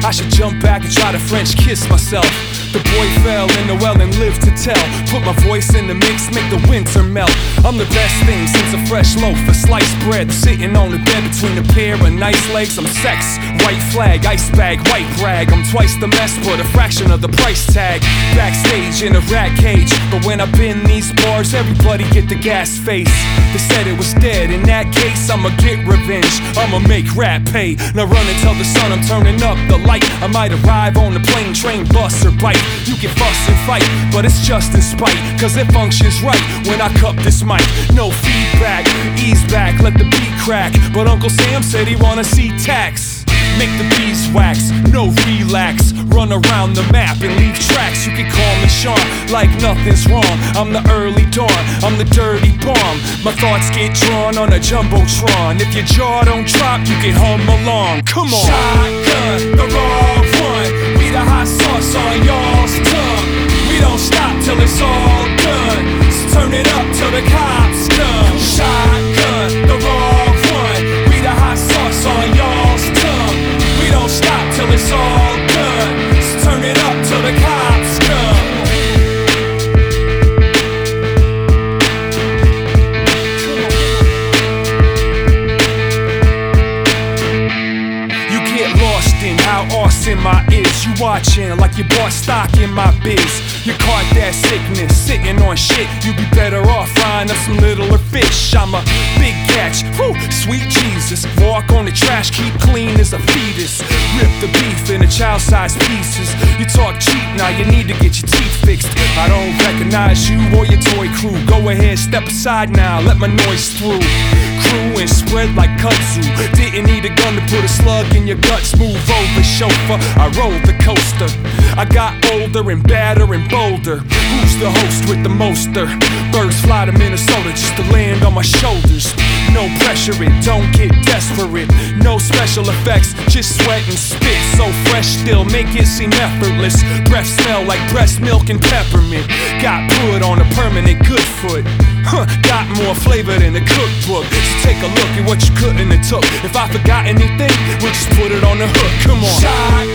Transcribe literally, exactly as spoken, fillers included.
I should jump back and try to French kiss myself. The boy fell in the well and lived to tell. Put my voice in the mix, make the winter melt. I'm the best thing since a fresh loaf of sliced bread. Sitting on the bed between a pair of nice legs. I'm sex, white flag, ice bag, white rag. I'm twice the mess, but a fraction of the price tag. Backstage in a rat cage, but when I been these bars, everybody get the gas face. They said it was dead, in that case I'ma get revenge. I'ma make rap pay. Now run and tell the sun I'm turning up the light. I might arrive on the plane, train, bus, or bike. You can fuss and fight, but it's just in spite, cause it functions right when I cup this mic. No feedback, ease back, let the beat crack. But Uncle Sam said he wanna see tax. Make the beeswax, no relax. Run around the map and leave tracks. You can call me Sean, like nothing's wrong. I'm the early dawn, I'm the dirty bomb. My thoughts get drawn on a jumbotron. If your jaw don't drop, you can hum along. Come on. Shotgun, the raw one. We the hot sauce on y'all's tongue. We don't stop till it's all done. So turn it up till the cops come. Shotgun, the raw one. We the hot sauce on y'all's tongue. We don't stop till it's all done. So turn it up till the cops come. You get lost in how awesome I is. You watching like you bought stock in my biz. You caught that sickness, sitting on shit. You be better off frying up some littler fish. I'm a big catch, whew, sweet Jesus. Walk on the trash, keep clean as a fetus. Rip the beef into child-sized pieces. You talk cheap, now you need to get your teeth fixed. I don't recognize you or your toy crew. Go ahead, step aside now, let my noise through. Crew and spread like kudzu. Didn't need a gun to put a slug in your guts. Move over, chauffeur, I rolled the coaster. I got older and badder and bolder. Who's the host with the moster? Birds fly to Minnesota just to land on my shoulders. No pressure, it don't get desperate. No special effects, just sweat and spit. So fresh still, make it seem effortless. Breath smell like breast milk and peppermint. Got put on a permanent good foot. Huh, got more flavor than a cookbook. So take a look at what you couldn't have took. If I forgot anything, we'll just put it on the hook. Come on. Shot